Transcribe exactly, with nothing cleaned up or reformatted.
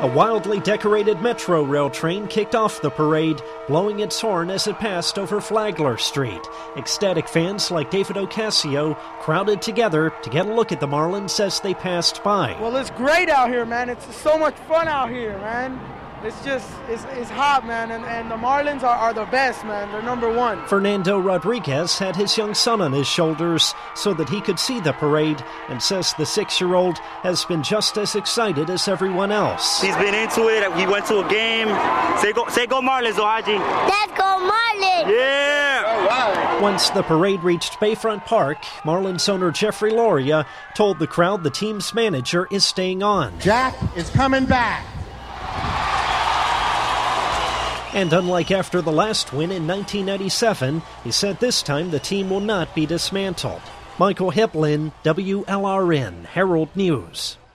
A wildly decorated Metro Rail train kicked off the parade, blowing its horn as it passed over Flagler Street. Ecstatic fans like David Ocasio crowded together to get a look at the Marlins as they passed by. Well, it's great out here, man. It's so much fun out here, man. It's just, it's, it's hot, man, and, and the Marlins are, are the best, man. They're number one. Fernando Rodriguez had his young son on his shoulders so that he could see the parade and says the six-year-old has been just as excited as everyone else. He's been into it. We went to a game. Say go, say go Marlins, Ohaji. Let's go Marlins! Yeah! All right. Once the parade reached Bayfront Park, Marlins owner Jeffrey Loria told the crowd the team's manager is staying on. Jack is coming back. And unlike after the last win in nineteen ninety-seven, he said this time the team will not be dismantled. Michael Heplin, W L R N Herald News.